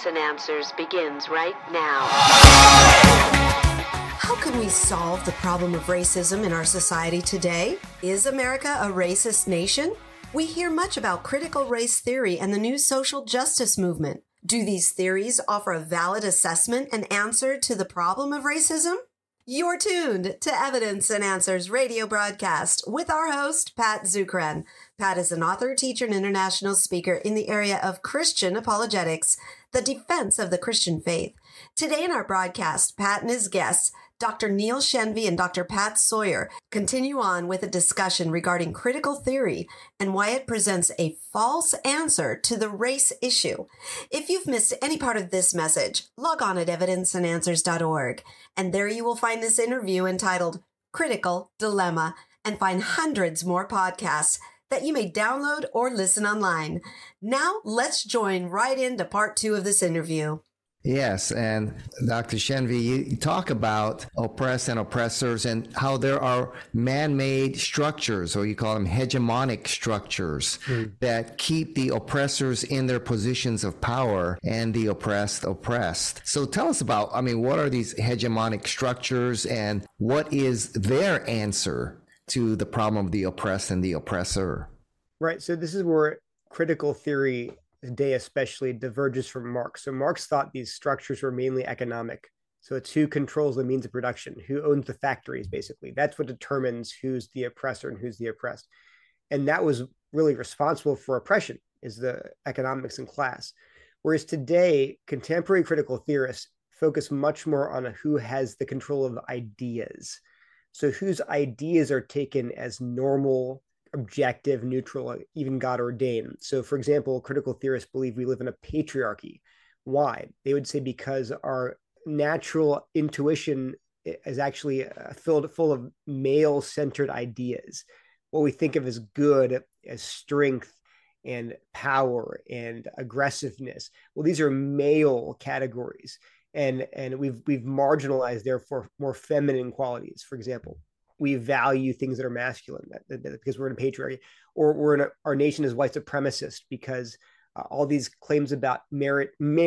Evidence and Answers begins right now. How can we solve the problem of racism in our society today? Is America a racist nation? We hear much about critical race theory and the new social justice movement. Do these theories offer a valid assessment and answer to the problem of racism? You're tuned to Evidence and Answers radio broadcast with our host, Pat Zukeran. Pat is an author, teacher, and international speaker in the area of Christian apologetics, the defense of the Christian faith. Today in our broadcast, Pat and his guests, Dr. Neil Shenvi and Dr. Pat Sawyer, continue on with a discussion regarding critical theory and why it presents a false answer to the race issue. If you've missed any part of this message, log on at evidenceandanswers.org, and there you will find this interview entitled Critical Dilemma, and find hundreds more podcasts that you may download or listen online. Now, let's join right into part 2 of this interview. Yes, and Dr. Shenvi, you talk about oppressed and oppressors and how there are man-made structures, or you call them hegemonic structures, that keep the oppressors in their positions of power and the oppressed oppressed. So tell us about, what are these hegemonic structures and what is their answer to the problem of the oppressed and the oppressor? Right, so this is where critical theory today especially diverges from Marx. So Marx thought these structures were mainly economic. So it's who controls the means of production, who owns the factories, basically. That's what determines who's the oppressor and who's the oppressed. And that was really responsible for oppression, is the economics and class. Whereas today, contemporary critical theorists focus much more on who has the control of ideas. So whose ideas are taken as normal, objective, neutral, even God ordained. So, for example, critical theorists believe we live in a patriarchy. Why? They would say because our natural intuition is actually full of male-centered ideas. What we think of as good, as strength and power and aggressiveness. Well, these are male categories, and we've marginalized therefore more feminine qualities. For example, we value things that are masculine because we're in a patriarchy, or our nation is white supremacist because all these claims about merit,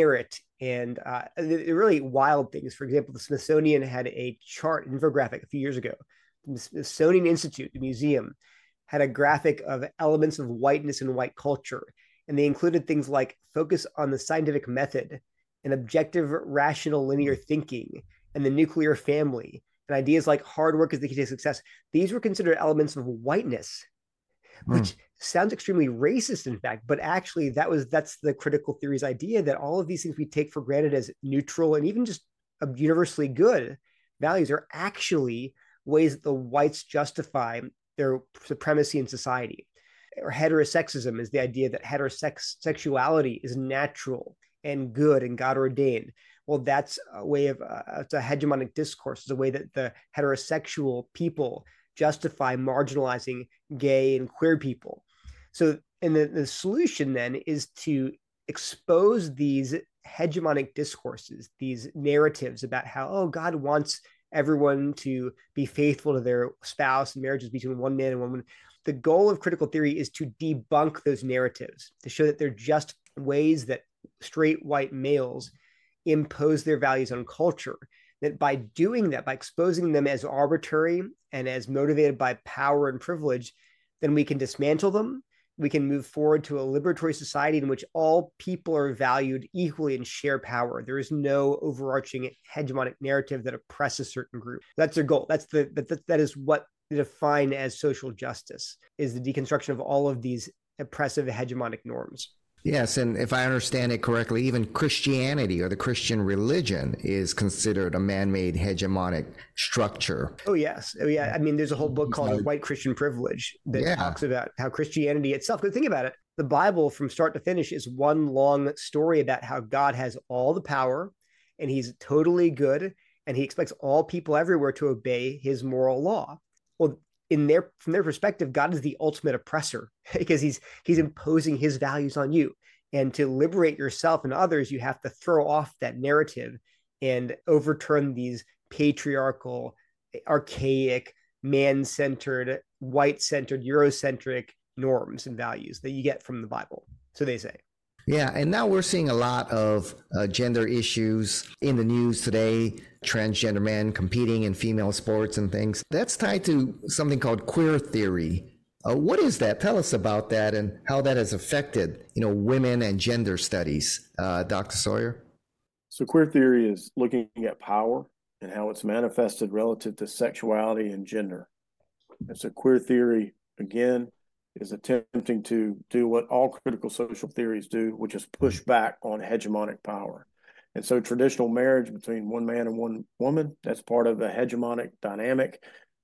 and they're really wild things. For example, the Smithsonian had a chart, infographic a few years ago. The Smithsonian Institute, the museum, had a graphic of elements of whiteness and white culture. And they included things like focus on the scientific method and objective, rational, linear thinking and the nuclear family. And ideas like hard work is the key to success. These were considered elements of whiteness, which sounds extremely racist, in fact. But actually, that's the critical theory's idea, that all of these things we take for granted as neutral and even just universally good values are actually ways that the whites justify their supremacy in society. Or heterosexism is the idea that heterosexuality is natural and good and God ordained. Well, that's a way of, it's a hegemonic discourse. It's a way that the heterosexual people justify marginalizing gay and queer people. So, and the solution then is to expose these hegemonic discourses, these narratives about how, oh, God wants everyone to be faithful to their spouse and marriages between one man and one woman. The goal of critical theory is to debunk those narratives, to show that they're just ways that straight white males impose their values on culture. That by doing that, by exposing them as arbitrary and as motivated by power and privilege, then we can dismantle them. We can move forward to a liberatory society in which all people are valued equally and share power. There is no overarching hegemonic narrative that oppresses certain group. That's their goal. That is what they define as social justice, is the deconstruction of all of these oppressive hegemonic norms. Yes, and if I understand it correctly, even Christianity or the Christian religion is considered a man-made hegemonic structure. Oh, yes. Oh, yeah. There's a whole book called White Christian Privilege that talks about how Christianity itself, because think about it, the Bible from start to finish is one long story about how God has all the power and he's totally good and he expects all people everywhere to obey his moral law. Well, from their perspective, God is the ultimate oppressor because he's imposing his values on you. And to liberate yourself and others, you have to throw off that narrative and overturn these patriarchal, archaic, man-centered, white-centered, Eurocentric norms and values that you get from the Bible. So they say. Yeah, and now we're seeing a lot of gender issues in the news today, transgender men competing in female sports and things. That's tied to something called queer theory. What is that? Tell us about that and how that has affected, women and gender studies. Dr. Sawyer? So queer theory is looking at power and how it's manifested relative to sexuality and gender. And so queer theory, again, is attempting to do what all critical social theories do, which is push back on hegemonic power. And so traditional marriage between one man and one woman, that's part of a hegemonic dynamic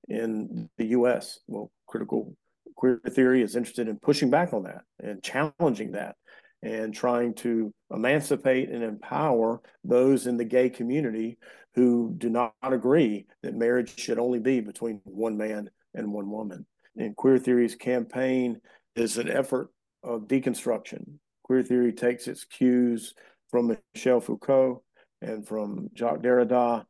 in the US. Well, critical queer theory is interested in pushing back on that and challenging that and trying to emancipate and empower those in the gay community who do not agree that marriage should only be between one man and one woman. And queer theory's campaign is an effort of deconstruction. Queer theory takes its cues from Michel Foucault and from Jacques Derrida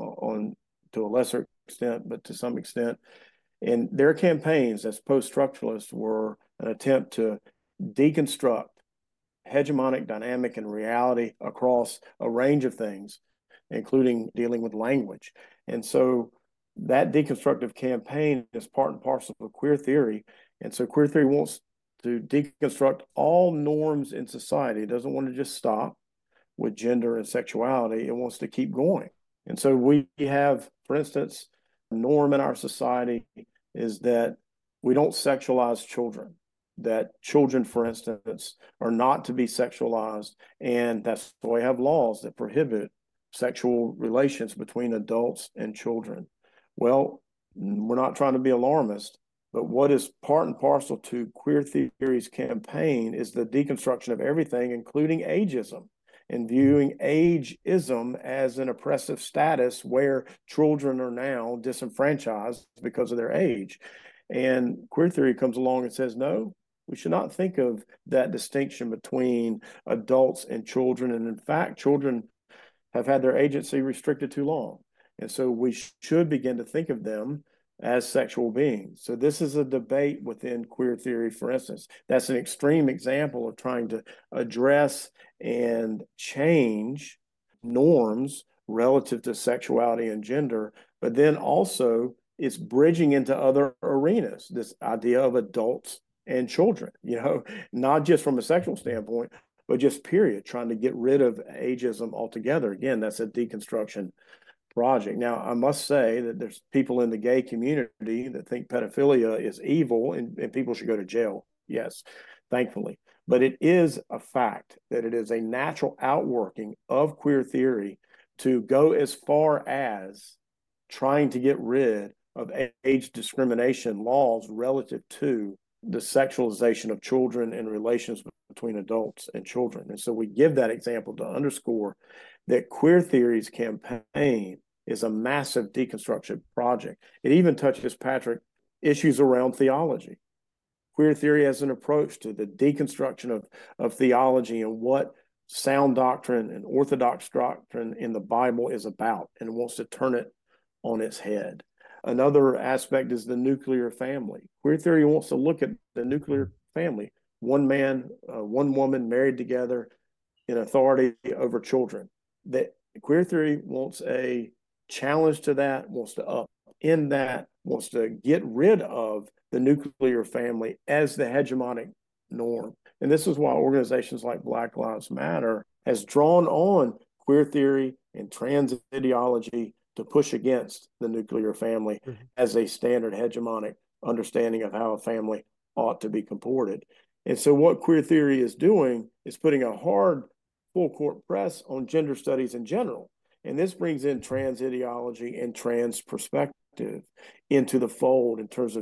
on to a lesser extent, but to some extent. And their campaigns as post-structuralists were an attempt to deconstruct hegemonic dynamic and reality across a range of things, including dealing with language. And so that deconstructive campaign is part and parcel of queer theory. And so queer theory wants to deconstruct all norms in society. It doesn't want to just stop with gender and sexuality. It wants to keep going. And so we have, for instance, a norm in our society is that we don't sexualize children, that children, for instance, are not to be sexualized. And that's why we have laws that prohibit sexual relations between adults and children. Well, we're not trying to be alarmist, but what is part and parcel to queer theory's campaign is the deconstruction of everything, including ageism, and viewing ageism as an oppressive status where children are now disenfranchised because of their age. And queer theory comes along and says, no, we should not think of that distinction between adults and children. And in fact, children have had their agency restricted too long. And so we should begin to think of them as sexual beings. So this is a debate within queer theory, for instance. That's an extreme example of trying to address and change norms relative to sexuality and gender, but then also it's bridging into other arenas, this idea of adults and children, not just from a sexual standpoint, but just period, trying to get rid of ageism altogether. Again, that's a deconstruction project. Now, I must say that there's people in the gay community that think pedophilia is evil and people should go to jail. Yes, thankfully. But it is a fact that it is a natural outworking of queer theory to go as far as trying to get rid of age discrimination laws relative to the sexualization of children and relations between adults and children. And so we give that example to underscore that queer theory's campaign is a massive deconstruction project. It even touches, Patrick, issues around theology. Queer theory has an approach to the deconstruction of theology and what sound doctrine and orthodox doctrine in the Bible is about, and wants to turn it on its head. Another aspect is the nuclear family. Queer theory wants to look at the nuclear family, one man, one woman married together in authority over children. That queer theory wants a challenge to that, wants to upend that, wants to get rid of the nuclear family as the hegemonic norm. And this is why organizations like Black Lives Matter has drawn on queer theory and trans ideology to push against the nuclear family as a standard hegemonic understanding of how a family ought to be comported. And so what queer theory is doing is putting a hard full court press on gender studies in general. And this brings in trans ideology and trans perspective into the fold in terms of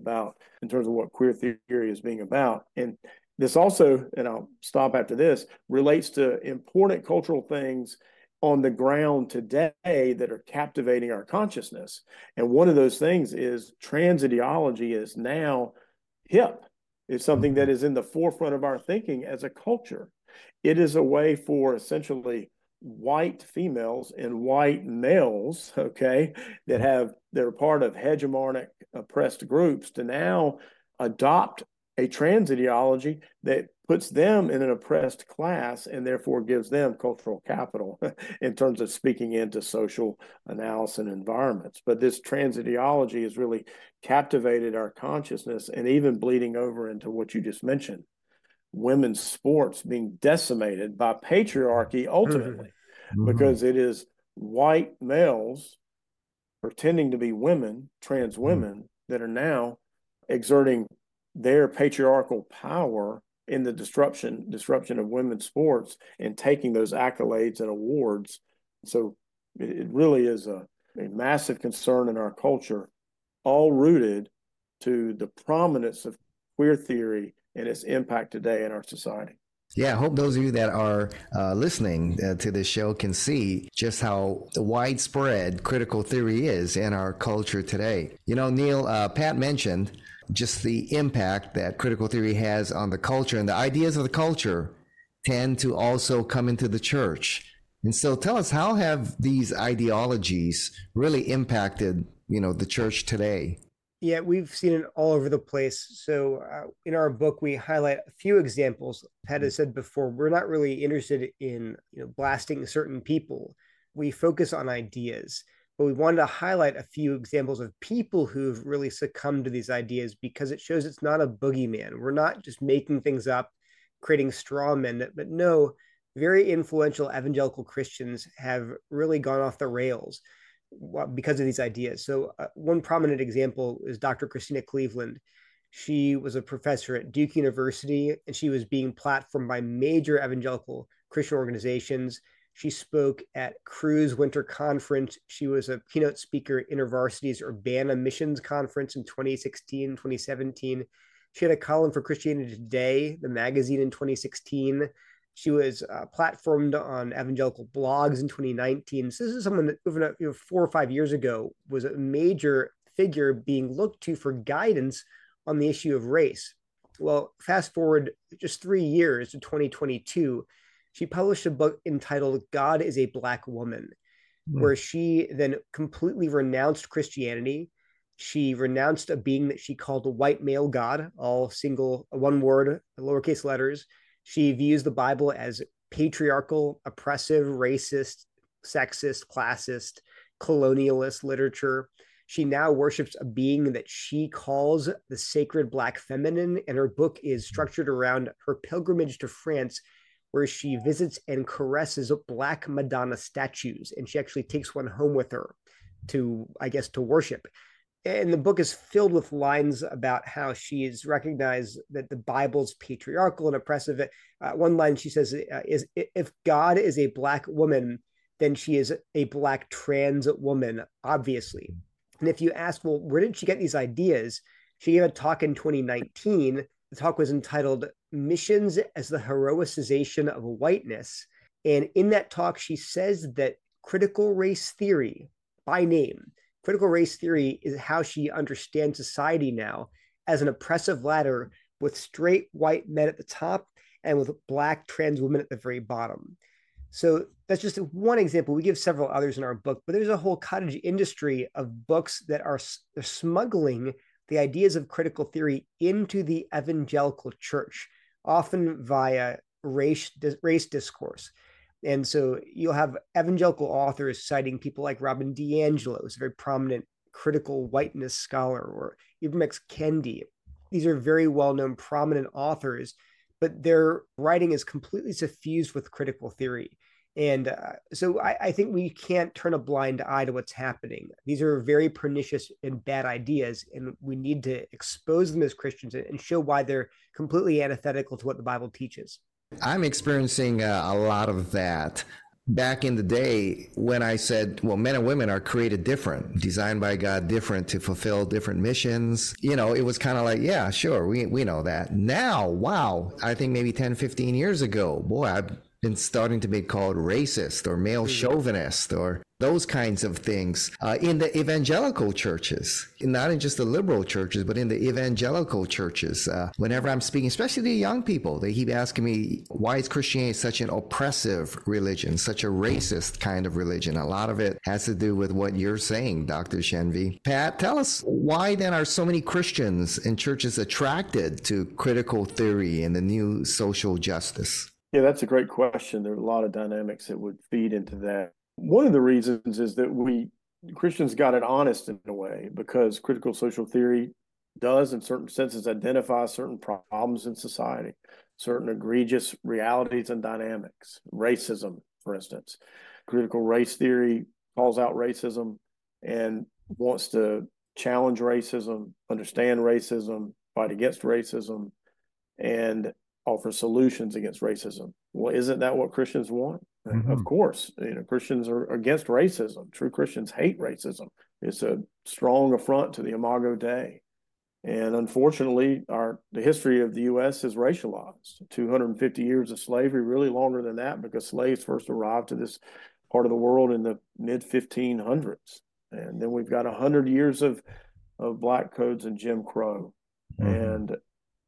what queer theory is being about. And this also, and I'll stop after this, relates to important cultural things on the ground today that are captivating our consciousness. And one of those things is trans ideology is now hip. It's something that is in the forefront of our thinking as a culture. It is a way for essentially white females and white males, that are part of hegemonic oppressed groups to now adopt a trans ideology that puts them in an oppressed class and therefore gives them cultural capital in terms of speaking into social analysis and environments. But this trans ideology has really captivated our consciousness and even bleeding over into what you just mentioned, women's sports being decimated by patriarchy ultimately, because it is white males pretending to be women, trans women, that are now exerting their patriarchal power in the disruption of women's sports and taking those accolades and awards. So it really is a massive concern in our culture, all rooted to the prominence of queer theory and its impact today in our society. Yeah, I hope those of you that are listening to this show can see just how widespread critical theory is in our culture today. You know, Neil, Pat mentioned just the impact that critical theory has on the culture, and the ideas of the culture tend to also come into the church. And so tell us, how have these ideologies really impacted, the church today? Yeah, we've seen it all over the place. So in our book, we highlight a few examples. Pat has said before, we're not really interested in blasting certain people. We focus on ideas, but we wanted to highlight a few examples of people who've really succumbed to these ideas, because it shows it's not a boogeyman. We're not just making things up, creating straw men, but no, very influential evangelical Christians have really gone off the rails because of these ideas. So one prominent example is Dr. Christina Cleveland. She was a professor at Duke University, and she was being platformed by major evangelical Christian organizations. She spoke at Cru's Winter Conference. She was a keynote speaker at InterVarsity's Urbana Missions Conference in 2016, 2017. She had a column for Christianity Today, the magazine, in 2016. She was platformed on evangelical blogs in 2019. So this is someone that even 4 or 5 years ago was a major figure being looked to for guidance on the issue of race. Well, fast forward just 3 years to 2022, she published a book entitled God is a Black Woman, where she then completely renounced Christianity. She renounced a being that she called a white male God, all single, one word, lowercase letters. She views the Bible as patriarchal, oppressive, racist, sexist, classist, colonialist literature. She now worships a being that she calls the sacred Black feminine, and her book is structured around her pilgrimage to France, where she visits and caresses Black Madonna statues, and she actually takes one home with her to worship. And the book is filled with lines about how she is recognized that the Bible's patriarchal and oppressive. One line she says is, if God is a Black woman, then she is a Black trans woman, obviously. And if you ask, well, where did she get these ideas? She gave a talk in 2019. The talk was entitled Missions as the Heroicization of Whiteness. And in that talk, she says that critical race theory, by name, critical race theory is how she understands society now, as an oppressive ladder with straight white men at the top and with Black trans women at the very bottom. So that's just one example. We give several others in our book, but there's a whole cottage industry of books that are smuggling the ideas of critical theory into the evangelical church, often via race discourse. And so you'll have evangelical authors citing people like Robin DiAngelo, who's a very prominent critical whiteness scholar, or Ibram X. Kendi. These are very well-known, prominent authors, but their writing is completely suffused with critical theory. And so I think we can't turn a blind eye to what's happening. These are very pernicious and bad ideas, and we need to expose them as Christians and show why they're completely antithetical to what the Bible teaches. I'm experiencing a lot of that. Back in the day when I said, well, men and women are created different, designed by God different to fulfill different missions, it was kind of like, yeah, sure, we know that. Now, wow, I think maybe 10, 15 years ago, boy, been starting to be called racist or male chauvinist or those kinds of things in the evangelical churches, not in just the liberal churches, but in the evangelical churches. Whenever I'm speaking, especially to young people, they keep asking me, why is Christianity such an oppressive religion, such a racist kind of religion? A lot of it has to do with what you're saying, Dr. Shenvi. Pat, tell us, why then are so many Christians and churches attracted to critical theory and the new social justice? Yeah, that's a great question. There are a lot of dynamics that would feed into that. One of the reasons is that Christians got it honest in a way, because critical social theory does, in certain senses, identify certain problems in society, certain egregious realities and dynamics. Racism, for instance. Critical race theory calls out racism and wants to challenge racism, understand racism, fight against racism, and offer solutions against racism. Well, isn't that what Christians want? Mm-hmm. Of course, Christians are against racism. True Christians hate racism. It's a strong affront to the Imago Dei. And unfortunately, the history of the U.S. is racialized. 250 years of slavery, really longer than that, because slaves first arrived to this part of the world in the mid-1500s. And then we've got 100 years of black codes and Jim Crow. Mm-hmm. And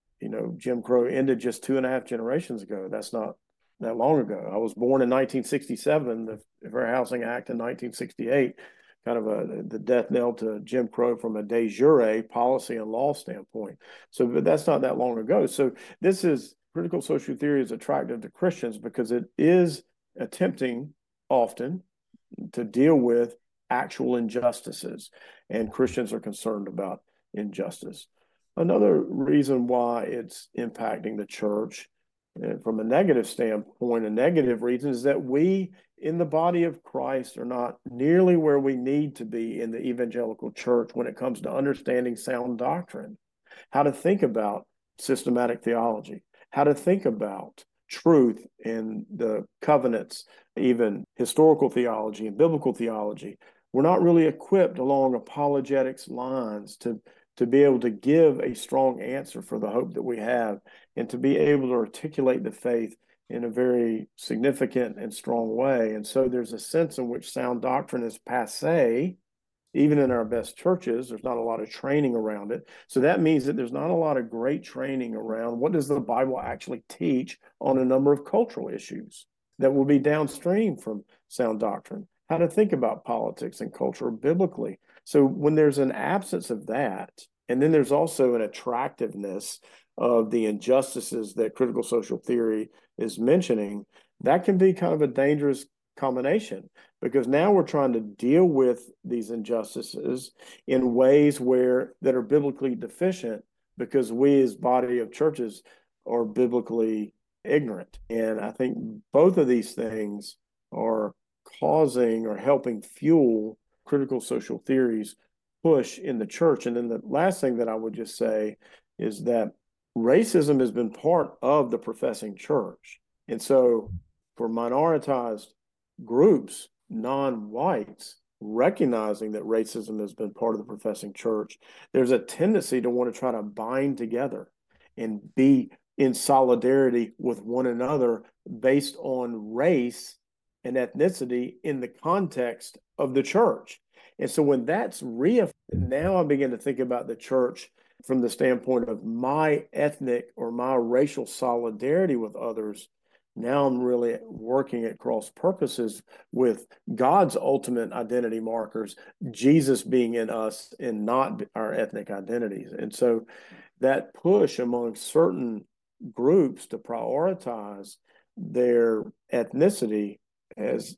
Jim Crow ended just 2.5 generations ago. That's not that long ago. I was born in 1967, the Fair Housing Act in 1968, kind of the death knell to Jim Crow from a de jure policy and law standpoint. But that's not that long ago. So critical social theory is attractive to Christians because it is attempting often to deal with actual injustices, and Christians are concerned about injustice. Another reason why it's impacting the church from a negative standpoint, a negative reason, is that we in the body of Christ are not nearly where we need to be in the evangelical church when it comes to understanding sound doctrine, how to think about systematic theology, how to think about truth in the covenants, even historical theology and biblical theology. We're not really equipped along apologetics lines to be able to give a strong answer for the hope that we have, and to be able to articulate the faith in a very significant and strong way. And so there's a sense in which sound doctrine is passé, even in our best churches. There's not a lot of training around it. So that means that there's not a lot of great training around what does the Bible actually teach on a number of cultural issues that will be downstream from sound doctrine. How to think about politics and culture biblically. So when there's an absence of that, and then there's also an attractiveness of the injustices that critical social theory is mentioning, that can be kind of a dangerous combination, because now we're trying to deal with these injustices in ways that are biblically deficient, because we as body of churches are biblically ignorant. And I think both of these things are causing or helping fuel critical social theories push in the church. And then the last thing that I would just say is that racism has been part of the professing church. And so for minoritized groups, non-whites, recognizing that racism has been part of the professing church, there's a tendency to want to try to bind together and be in solidarity with one another based on race and ethnicity in the context of the church. And so when that's now I begin to think about the church from the standpoint of my ethnic or my racial solidarity with others. Now I'm really working at cross purposes with God's ultimate identity markers, Jesus being in us and not our ethnic identities. And so that push among certain groups to prioritize their ethnicity has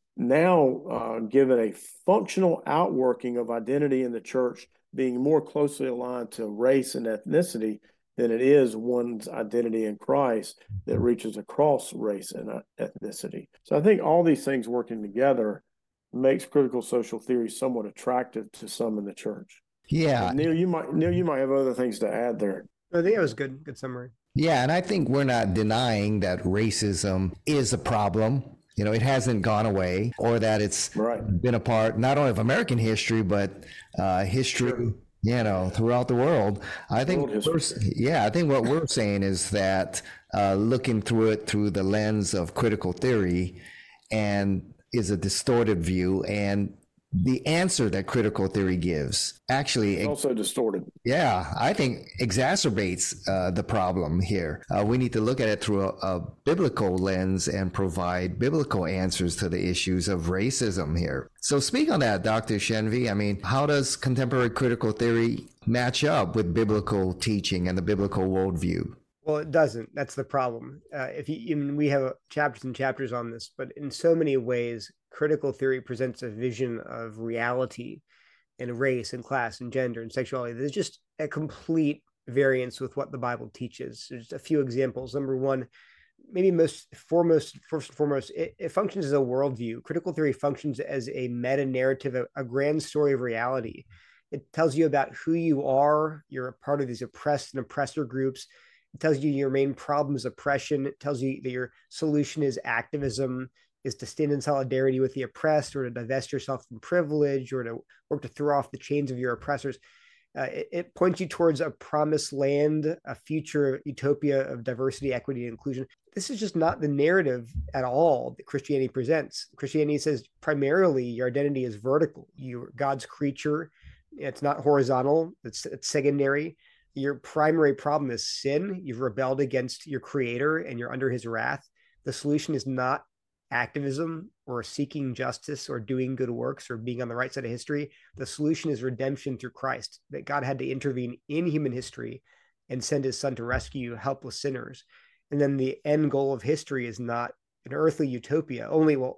now given a functional outworking of identity in the church being more closely aligned to race and ethnicity than it is one's identity in Christ that reaches across race and ethnicity. So I think all these things working together makes critical social theory somewhat attractive to some in the church. Yeah. Neil, you might have other things to add there. I think that was good summary. Yeah, and I think we're not denying that racism is a problem. You know, it hasn't gone away, or that it's been a part not only of American history, but history, throughout the world. I think what we're saying is that looking through it through the lens of critical theory and is a distorted view, and the answer that critical theory gives actually also distorted. Yeah, I think exacerbates the problem here. We need to look at it through a biblical lens and provide biblical answers to the issues of racism here. So speak on that, Dr. Shenvi. I mean, how does contemporary critical theory match up with biblical teaching and the biblical worldview? Well, it doesn't. That's the problem. We have chapters and chapters on this, but in so many ways, critical theory presents a vision of reality and race and class and gender and sexuality. There's just a complete variance with what the Bible teaches. There's a few examples. Number one, maybe first and foremost, it functions as a worldview. Critical theory functions as a meta-narrative, a grand story of reality. It tells you about who you are. You're a part of these oppressed and oppressor groups. It tells you your main problem is oppression. It tells you that your solution is activism, is to stand in solidarity with the oppressed, or to divest yourself from privilege, or to work to throw off the chains of your oppressors. It points you towards a promised land, a future utopia of diversity, equity, and inclusion. This is just not the narrative at all that Christianity presents. Christianity says primarily your identity is vertical. You're God's creature. It's not horizontal. It's secondary. Your primary problem is sin. You've rebelled against your creator and you're under his wrath. The solution is not activism or seeking justice or doing good works or being on the right side of history. The solution is redemption through Christ, that God had to intervene in human history and send his son to rescue helpless sinners. And then the end goal of history is not an earthly utopia.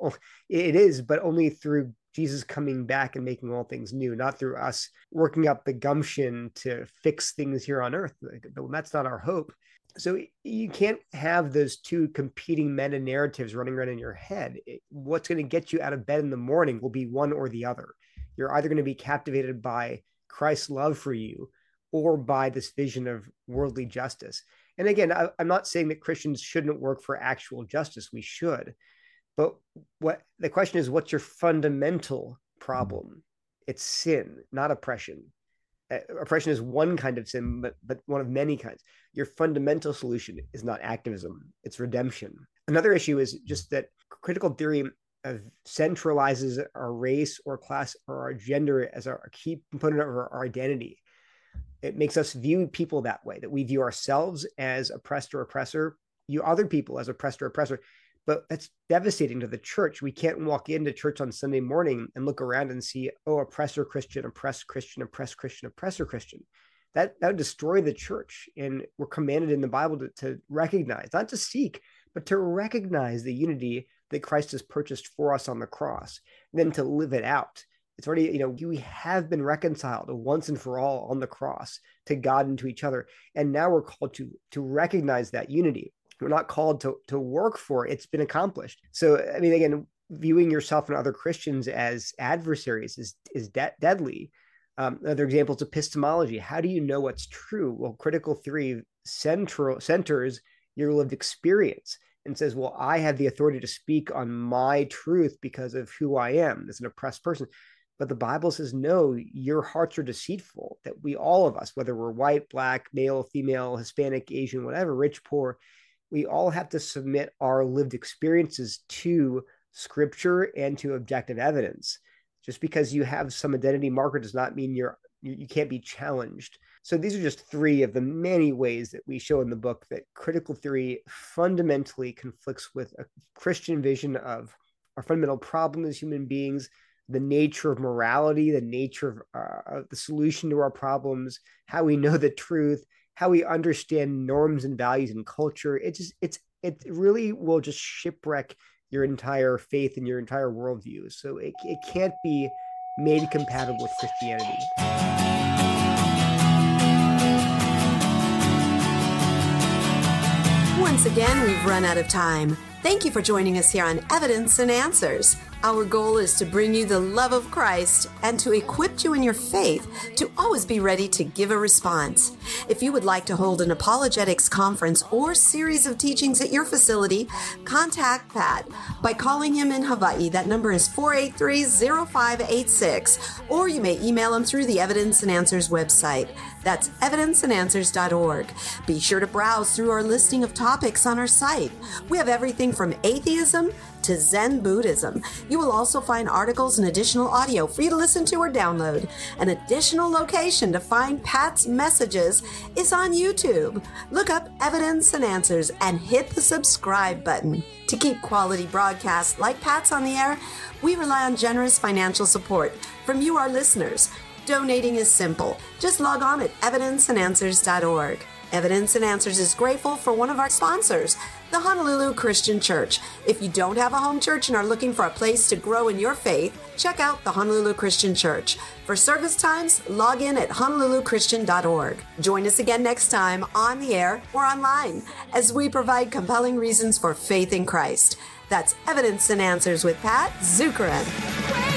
It is, but only through Jesus coming back and making all things new, not through us working up the gumption to fix things here on earth. That's not our hope. So you can't have those two competing meta narratives running around in your head. What's going to get you out of bed in the morning will be one or the other. You're either going to be captivated by Christ's love for you or by this vision of worldly justice. And again, I'm not saying that Christians shouldn't work for actual justice. We should. But what the question is, what's your fundamental problem? It's sin, not oppression. Oppression is one kind of sin, but one of many kinds. Your fundamental solution is not activism, it's redemption. Another issue is just that critical theory centralizes our race or class or our gender as our key component of our identity. It makes us view people that way, that we view ourselves as oppressed or oppressor, you other people as oppressed or oppressor. But that's devastating to the church. We can't walk into church on Sunday morning and look around and see, oppressor Christian, oppressed Christian, oppressed Christian, oppressor Christian. That would destroy the church. And we're commanded in the Bible to recognize, not to seek, but to recognize the unity that Christ has purchased for us on the cross, and then to live it out. It's already, we have been reconciled once and for all on the cross to God and to each other. And now we're called to recognize that unity. We're not called to work for it. It's been accomplished. So, I mean, again, viewing yourself and other Christians as adversaries is deadly. Another example is epistemology. How do you know what's true? Well, critical theory centers your lived experience and says, well, I have the authority to speak on my truth because of who I am as an oppressed person. But the Bible says, no, your hearts are deceitful, that we, all of us, whether we're white, black, male, female, Hispanic, Asian, whatever, rich, poor, we all have to submit our lived experiences to scripture and to objective evidence. Just because you have some identity marker does not mean you can't be challenged. So these are just three of the many ways that we show in the book that critical theory fundamentally conflicts with a Christian vision of our fundamental problem as human beings, the nature of morality, the nature of the solution to our problems, how we know the truth, how we understand norms and values and culture. It really will just shipwreck your entire faith and your entire worldview. So it can't be made compatible with Christianity. Once again, we've run out of time. Thank you for joining us here on Evidence and Answers. Our goal is to bring you the love of Christ and to equip you in your faith to always be ready to give a response. If you would like to hold an apologetics conference or series of teachings at your facility, contact Pat by calling him in Hawaii. That number is 483-0586, or you may email him through the Evidence and Answers website. That's evidenceandanswers.org. Be sure to browse through our listing of topics on our site. We have everything from atheism to Zen Buddhism. You will also find articles and additional audio for you to listen to or download. An additional location to find Pat's messages is on YouTube. Look up Evidence and Answers and hit the subscribe button. To keep quality broadcasts like Pat's on the air, we rely on generous financial support from you, our listeners. Donating is simple. Just log on at evidenceandanswers.org. Evidence and Answers is grateful for one of our sponsors, the Honolulu Christian Church. If you don't have a home church and are looking for a place to grow in your faith, check out the Honolulu Christian Church. For service times, log in at honoluluchristian.org. Join us again next time on the air or online as we provide compelling reasons for faith in Christ. That's Evidence and Answers with Pat Zukeran.